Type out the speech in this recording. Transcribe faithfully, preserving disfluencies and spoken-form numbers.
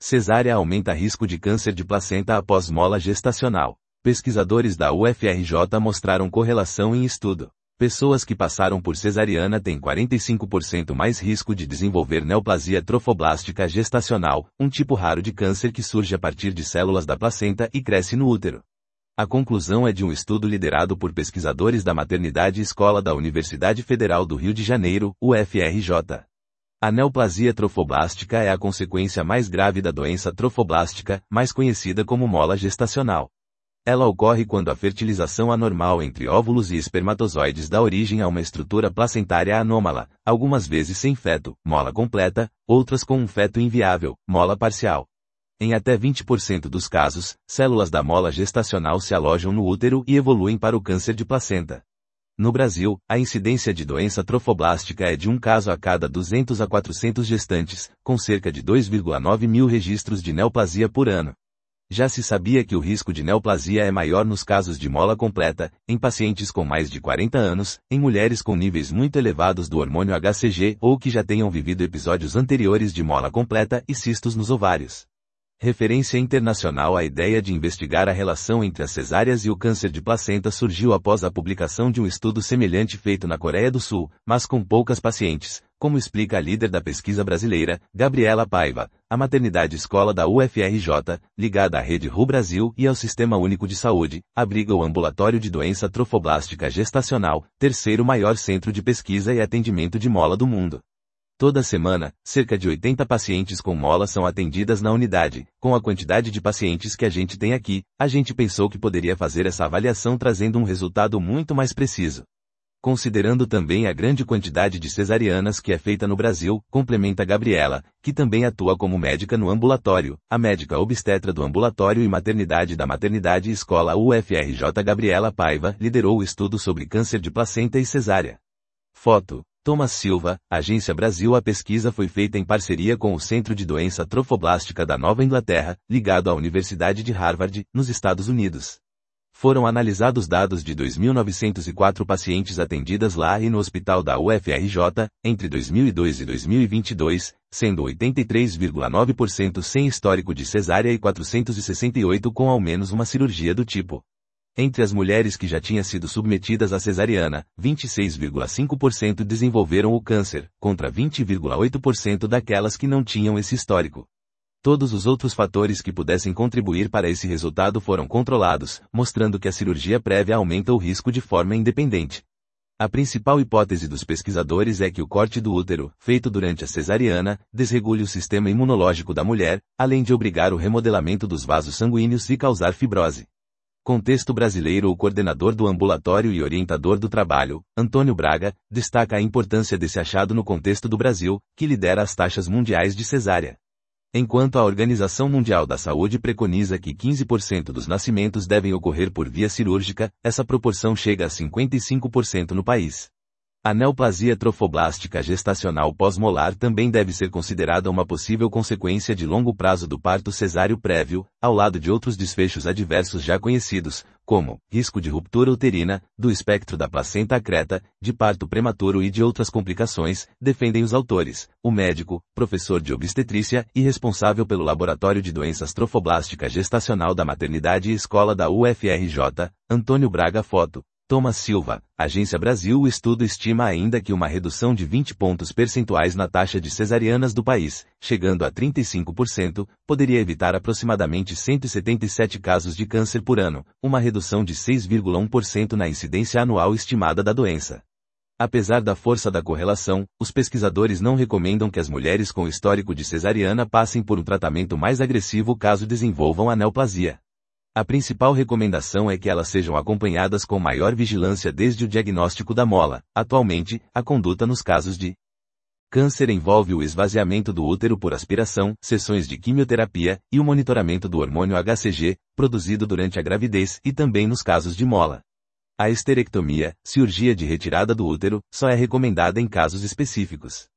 Cesárea aumenta risco de câncer de placenta após mola gestacional. Pesquisadores da U F R J mostraram correlação em estudo. Pessoas que passaram por cesariana têm quarenta e cinco por cento mais risco de desenvolver neoplasia trofoblástica gestacional, um tipo raro de câncer que surge a partir de células da placenta e cresce no útero. A conclusão é de um estudo liderado por pesquisadores da Maternidade Escola da Universidade Federal do Rio de Janeiro, U F R J. A neoplasia trofoblástica é a consequência mais grave da doença trofoblástica, mais conhecida como mola gestacional. Ela ocorre quando a fertilização anormal entre óvulos e espermatozoides dá origem a uma estrutura placentária anômala, algumas vezes sem feto, mola completa, outras com um feto inviável, mola parcial. Em até vinte por cento dos casos, células da mola gestacional se alojam no útero e evoluem para o câncer de placenta. No Brasil, a incidência de doença trofoblástica é de um caso a cada duzentos a quatrocentos gestantes, com cerca de dois vírgula nove mil registros de neoplasia por ano. Já se sabia que o risco de neoplasia é maior nos casos de mola completa, em pacientes com mais de quarenta anos, em mulheres com níveis muito elevados do hormônio H C G ou que já tenham vivido episódios anteriores de mola completa e cistos nos ovários. Referência internacional. A ideia de investigar a relação entre as cesáreas e o câncer de placenta surgiu após a publicação de um estudo semelhante feito na Coreia do Sul, mas com poucas pacientes, como explica a líder da pesquisa brasileira, Gabriela Paiva. A Maternidade Escola da U F R J, ligada à Rede R U Brasil e ao Sistema Único de Saúde, abriga o Ambulatório de Doença Trofoblástica Gestacional, terceiro maior centro de pesquisa e atendimento de mola do mundo. Toda semana, cerca de oitenta pacientes com mola são atendidas na unidade. Com a quantidade de pacientes que a gente tem aqui, a gente pensou que poderia fazer essa avaliação trazendo um resultado muito mais preciso. Considerando também a grande quantidade de cesarianas que é feita no Brasil, complementa Gabriela, que também atua como médica no ambulatório, a médica obstetra do ambulatório e maternidade da Maternidade Escola U F R J. Gabriela Paiva liderou o estudo sobre câncer de placenta e cesárea. Foto: Thomas Silva, Agência Brasil. A pesquisa foi feita em parceria com o Centro de Doença Trofoblástica da Nova Inglaterra, ligado à Universidade de Harvard, nos Estados Unidos. Foram analisados dados de dois mil novecentos e quatro pacientes atendidas lá e no hospital da U F R J, entre dois mil e dois e dois mil e vinte e dois, sendo oitenta e três vírgula nove por cento sem histórico de cesárea e quatrocentos e sessenta e oito com ao menos uma cirurgia do tipo. Entre as mulheres que já tinham sido submetidas à cesariana, vinte e seis vírgula cinco por cento desenvolveram o câncer, contra vinte vírgula oito por cento daquelas que não tinham esse histórico. Todos os outros fatores que pudessem contribuir para esse resultado foram controlados, mostrando que a cirurgia prévia aumenta o risco de forma independente. A principal hipótese dos pesquisadores é que o corte do útero, feito durante a cesariana, desregule o sistema imunológico da mulher, além de obrigar o remodelamento dos vasos sanguíneos e causar fibrose. Contexto brasileiro. O coordenador do ambulatório e orientador do trabalho, Antônio Braga, destaca a importância desse achado no contexto do Brasil, que lidera as taxas mundiais de cesárea. Enquanto a Organização Mundial da Saúde preconiza que quinze por cento dos nascimentos devem ocorrer por via cirúrgica, essa proporção chega a cinquenta e cinco por cento no país. A neoplasia trofoblástica gestacional pós-molar também deve ser considerada uma possível consequência de longo prazo do parto cesáreo prévio, ao lado de outros desfechos adversos já conhecidos, como risco de ruptura uterina, do espectro da placenta acreta, de parto prematuro e de outras complicações, defendem os autores. O médico, professor de obstetrícia e responsável pelo Laboratório de Doenças Trofoblástica Gestacional da Maternidade e Escola da U F R J, Antônio Braga. Foto: Thomas Silva, Agência Brasil. O estudo estima ainda que uma redução de vinte pontos percentuais na taxa de cesarianas do país, chegando a trinta e cinco por cento, poderia evitar aproximadamente cento e setenta e sete casos de câncer por ano, uma redução de seis vírgula um por cento na incidência anual estimada da doença. Apesar da força da correlação, os pesquisadores não recomendam que as mulheres com histórico de cesariana passem por um tratamento mais agressivo caso desenvolvam a neoplasia. A principal recomendação é que elas sejam acompanhadas com maior vigilância desde o diagnóstico da mola. Atualmente, a conduta nos casos de câncer envolve o esvaziamento do útero por aspiração, sessões de quimioterapia e o monitoramento do hormônio H C G, produzido durante a gravidez e também nos casos de mola. A esterectomia, cirurgia de retirada do útero, só é recomendada em casos específicos.